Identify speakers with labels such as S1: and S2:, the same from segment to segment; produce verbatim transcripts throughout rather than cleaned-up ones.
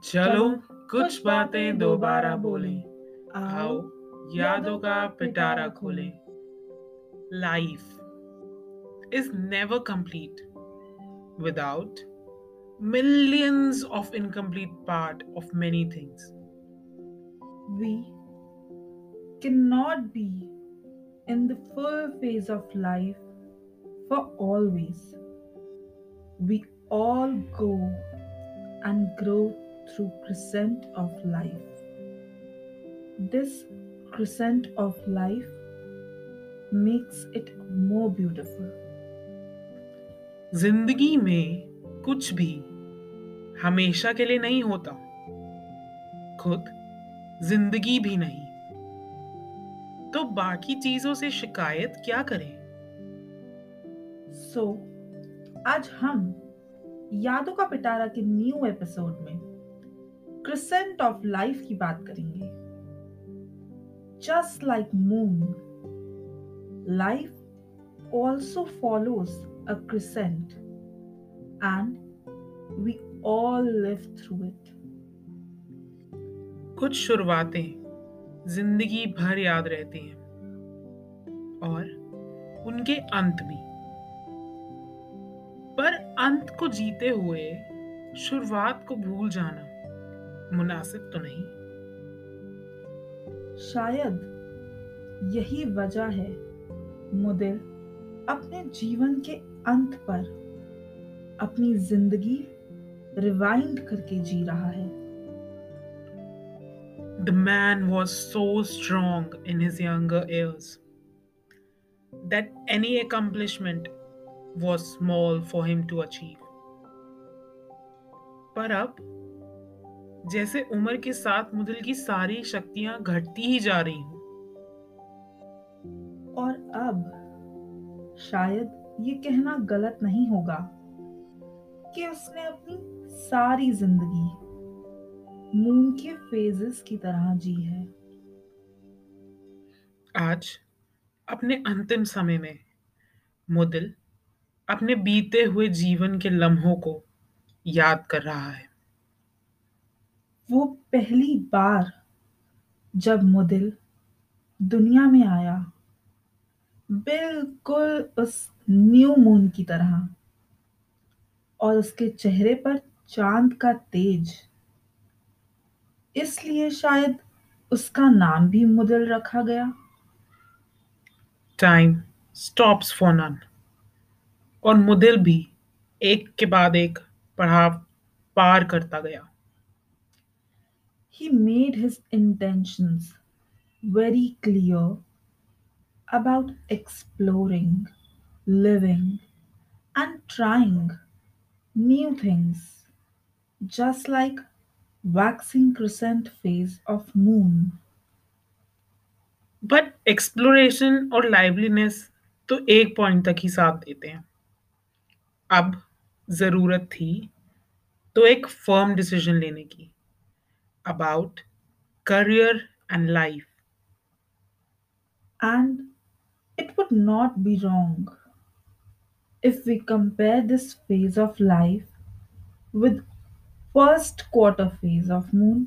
S1: चलो कुछ बातें दोबारा बोलें, आओ यादों का पिटारा खोलें। Life is never complete without millions of incomplete part of many things.
S2: We cannot be in the full phase of life for always. We all go and grow through crescent of life. This crescent of life makes it more beautiful.
S1: जिंदगी में कुछ भी हमेशा के लिए नहीं होता, खुद जिंदगी भी नहीं, तो बाकी चीजों से शिकायत क्या करें।
S2: सो आज हम यादों का पिटारा के न्यू एपिसोड में क्रिसेंट ऑफ लाइफ की बात करेंगे। Just like moon, life also follows a crescent and we all live through it.
S1: कुछ शुरुआतें जिंदगी भर याद रहती हैं और उनके अंत भी, पर अंत को जीते हुए शुरुआत को भूल जाना मुनासिब तो नहीं।
S2: शायद यही वजह है मुदिल अपने जीवन के अंत पर अपनी जिंदगी रिवाइंड करके जी रहा है।
S1: The man was so strong in his younger years that any accomplishment was small for him to achieve. पर अब जैसे उम्र के साथ मुदिल की सारी शक्तियां घटती ही जा रही हूं,
S2: और अब शायद ये कहना गलत नहीं होगा कि उसने अपनी सारी जिंदगी मून के फेजेस की तरह जी है।
S1: आज अपने अंतिम समय में मुदिल अपने बीते हुए जीवन के लम्हों को याद कर रहा है।
S2: वो पहली बार जब मुदिल दुनिया में आया, बिल्कुल उस न्यू मून की तरह, और उसके चेहरे पर चांद का तेज, इसलिए शायद उसका नाम भी मुदिल रखा गया।
S1: टाइम स्टॉप्स फॉर नन, और मुदिल भी एक के बाद एक पड़ाव पार करता गया।
S2: He made his intentions very clear about exploring, living, and trying new things, just like waxing crescent phase of moon.
S1: But exploration और लाइवलीनेस तो एक पॉइंट तक ही साथ देते हैं। अब जरूरत थी तो एक फर्म डिसीजन लेने की about career and life.
S2: And it would not be wrong if we compare this phase of life with first quarter phase of moon.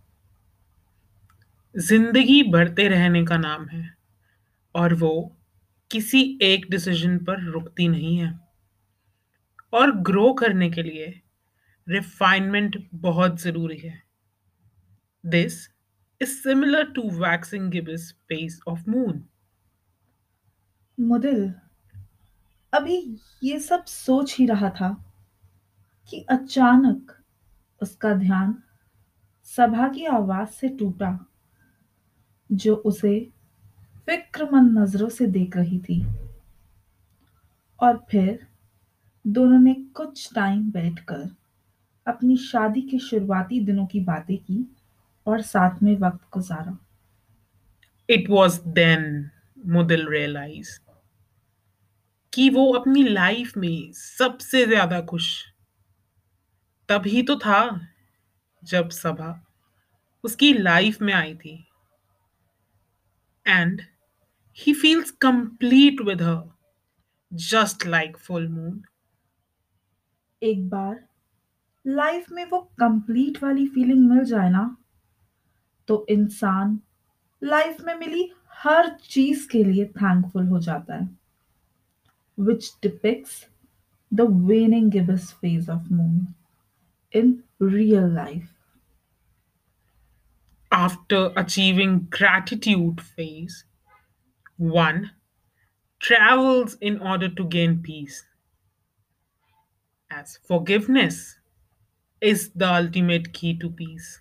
S1: जिंदगी बढ़ते रहने का नाम है और वो किसी एक डिसीजन पर रुकती नहीं है, और ग्रो करने के लिए रिफाइनमेंट बहुत जरूरी है। This is similar to waxing gibbous phase of moon.
S2: Mudil अभी ये सब सोच ही रहा था कि अचानक उसका ध्यान सभा की आवाज से टूटा, जो उसे फिक्रमंद नजरों से देख रही थी। और फिर दोनों ने कुछ टाइम बैठकर अपनी शादी के शुरुआती दिनों की बातें की और साथ में वक्त गुजारा।
S1: It was then Mudil realise कि वो अपनी लाइफ में सबसे ज्यादा खुश तभी तो था जब सभा उसकी लाइफ में आई थी, and he feels complete with her just like full moon.
S2: एक बार लाइफ में वो कंप्लीट वाली फीलिंग मिल जाए ना, तो इंसान लाइफ में मिली हर चीज के लिए थैंकफुल हो जाता है, which depicts the waning gibbous phase of moon in real life.
S1: After achieving gratitude phase, one travels in order to gain peace, as forgiveness is the ultimate key to peace.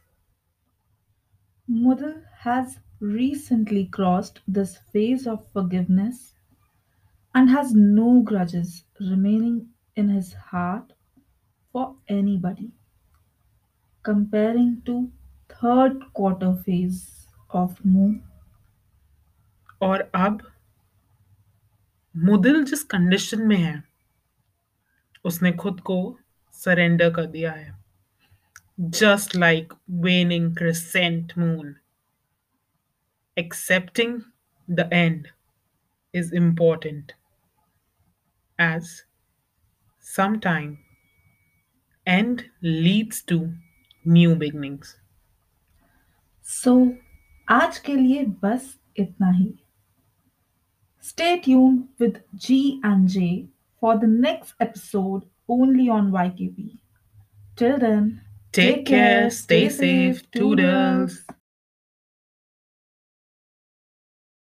S2: Mudal has recently crossed this phase of forgiveness and has no grudges remaining in his heart for anybody, comparing to third quarter phase of moon.
S1: और अब मुदिल जिस condition में है उसने खुद को surrender कर दिया है, just like waning crescent moon. Accepting the end is important, as sometime end leads to new beginnings.
S2: So आज के लिए बस इतना ही. Stay tuned with G and J for the next episode only on Y K P. Till then,
S1: Take
S2: take
S1: care,
S2: care,
S1: stay
S2: stay
S1: safe,
S2: safe,
S1: toodles.
S2: toodles.